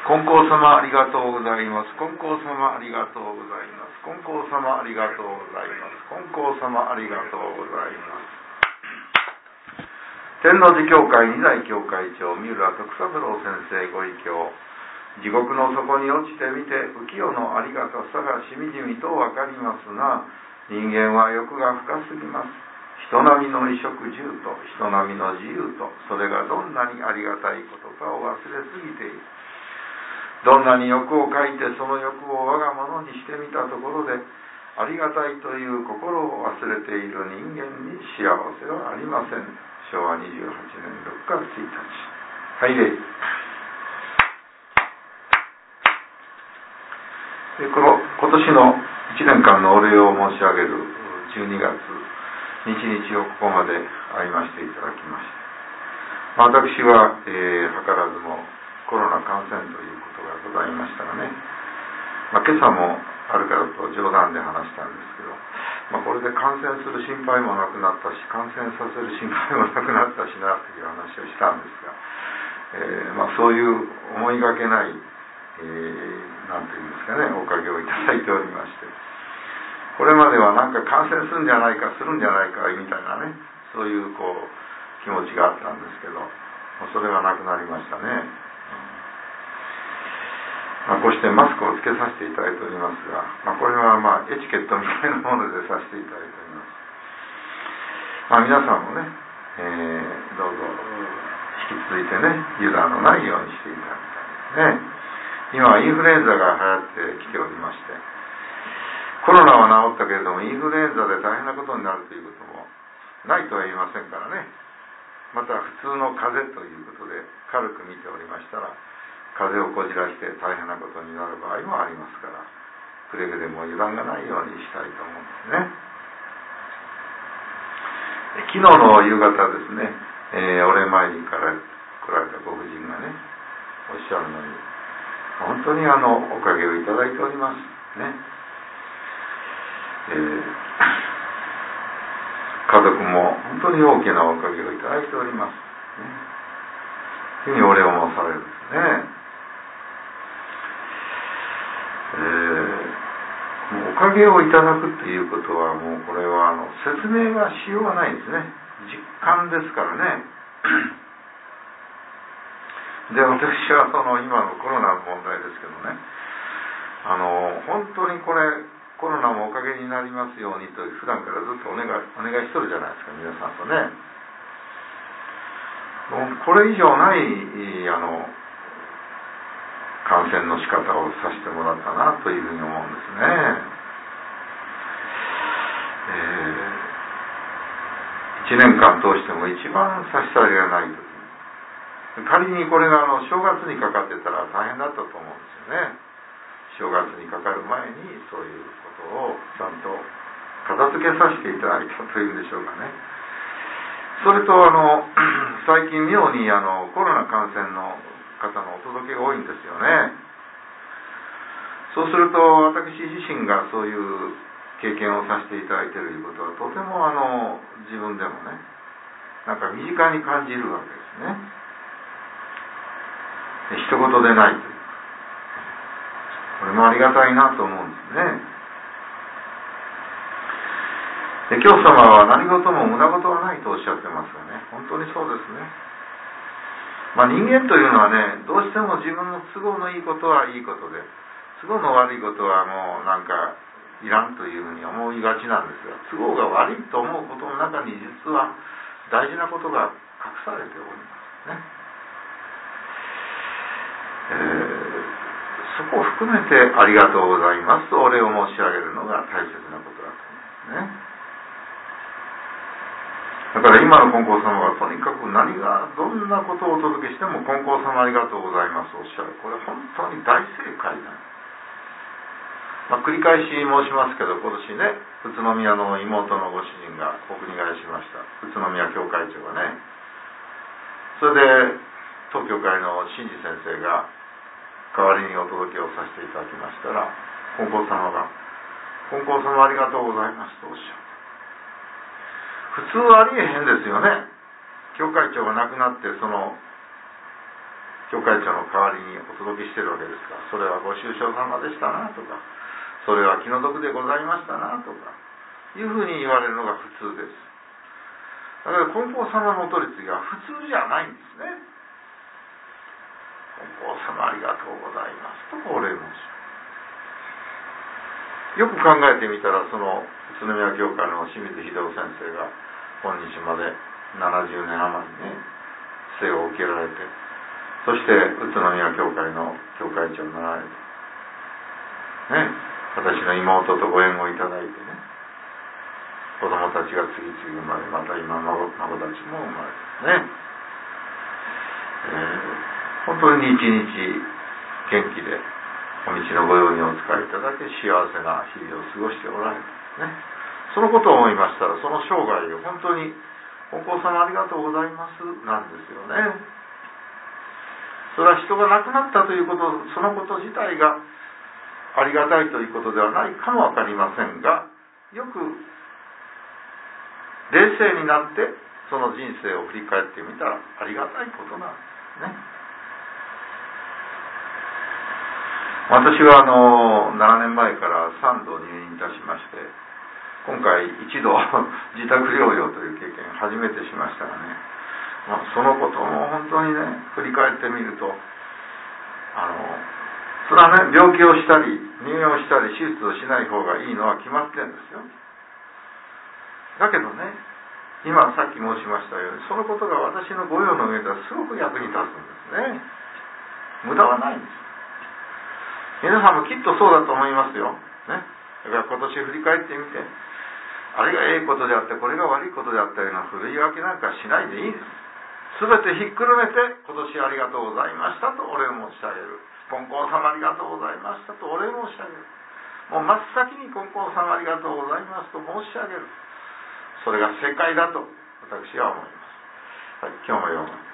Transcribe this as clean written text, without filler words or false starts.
金光様ありがとうございます。金光様ありがとうございます。金光様ありがとうございます。金光様ありがとうございます。天王寺教会二代教会長三浦徳三郎先生ご意教。地獄の底に落ちてみて浮世のありがたさがしみじみとわかりますが、人間は欲が深すぎます。人並みの衣食住と人並みの自由と、それがどんなにありがたいことかを忘れすぎている。どんなに欲をかいてその欲を我が物にしてみたところで、ありがたいという心を忘れている人間に幸せはありません。昭和28年6月1日。はい礼。今年の1年間のお礼を申し上げる12月日々をここまで会いましていただきまして、私は、図らずもコロナ感染ということがございましたがね、今朝もあるからと冗談で話したんですけど、これで感染する心配もなくなったし、感染させる心配もなくなったしなという話をしたんですが、そういう思いがけないなんていうんですかね、おかげをいただいておりまして、これまではなんか感染するんじゃないかみたいなね、そういう気持ちがあったんですけど、それはなくなりましたね。こうしてマスクをつけさせていただいておりますが、これはエチケットみたいなものでさせていただいております。皆さんもね、どうぞ引き続いてね、油断のないようにしていただきたいですね。今はインフルエンザが流行ってきておりまして、コロナは治ったけれどもインフルエンザで大変なことになるということもないとは言いませんからね。また普通の風邪ということで軽く見ておりましたら、風邪をこじらして大変なことになる場合もありますから、くれぐれも油断がないようにしたいと思うんですね。昨日の夕方ですね、お礼参りから来られたご婦人がね、おっしゃるのに、本当におかげをいただいておりますね。家族も本当に大きなおかげをいただいておりますね。日にお礼を申されるんですね。おかげをいただくっていうことは、もうこれは説明がしようがないんですね。実感ですからね。で、私は今のコロナの問題ですけどね、本当にこれコロナもおかげになりますようにと普段からずっとお願いしとるじゃないですか、皆さんとね。これ以上ない感染の仕方をさせてもらったなというふうに思うんですね。1年間通しても一番差し障りがないと。仮にこれが正月にかかってたら大変だったと思うんですよね。正月にかかる前にそういうことをちゃんと片付けさせていただいたというんでしょうかね。それと最近妙にコロナ感染の方のお届けが多いんですよね。そうすると私自身がそういう経験をさせていただいているということは、とても自分でもね、なんか身近に感じるわけですね。一言でないという、これもありがたいなと思うんですね。で、教祖様は何事も無駄事はないとおっしゃってますがね、本当にそうですね。人間というのはね、どうしても自分の都合のいいことはいいことで、都合の悪いことはもうなんかいらんというふうに思いがちなんですが、都合が悪いと思うことの中に実は大事なことが隠されておりますね。そこを含めてありがとうございますとお礼を申し上げるのが大切なことだと思いますね。だから今の金光様はとにかくどんなことをお届けしても金光様ありがとうございますとおっしゃる。これ本当に大正解なんです。繰り返し申しますけど、今年ね、宇都宮の妹のご主人がお国替えしました。宇都宮教会長がね。それで当教会の真治先生が代わりにお届けをさせていただきましたら、金光様が金光様ありがとうございますとおっしゃる。普通はありえへんですよね。教会長が亡くなって、その教会長の代わりにお届けしてるわけですから、それはご愁傷様でしたなとか、それは気の毒でございましたなとかいうふうに言われるのが普通です。だから金光様のお取り次ぎは普通じゃないんですね。金光様ありがとうございますとお礼申しよく考えてみたら、その宇都宮教会の清水秀夫先生が今日まで70年余りね生を受けられて、そして宇都宮教会の教会長になられてね、私の妹とご縁をいただいてね、子供たちが次々生まれ、また今孫たちも生まれね、本当に一日元気でお道のご用にお使いいただき幸せな日々を過ごしておられるね。そのことを思いましたら、その生涯を本当に金光様ありがとうございますなんですよね。それは人が亡くなったということ、そのこと自体がありがたいということではないかもわかりませんが、よく冷静になってその人生を振り返ってみたらありがたいことなんですね。私は7年前から3度入院いたしまして、今回一度自宅療養という経験初めてしましたがね、そのことも本当にね振り返ってみると、それはね、病気をしたり入院をしたり手術をしない方がいいのは決まってるんですよ。だけどね、今さっき申しましたように、そのことが私の御用の上ではすごく役に立つんですね。無駄はないんです。皆さんもきっとそうだと思いますよ、ね、だから今年振り返ってみて、あれがええことであってこれが悪いことであったようなふるい分けなんかしないでいいです。すべてひっくるめて今年ありがとうございましたとお礼申し上げる。金光様ありがとうございましたとお礼申し上げる。もう真っ先に金光様ありがとうございますと申し上げる。それが正解だと私は思います。はい、今日も読む。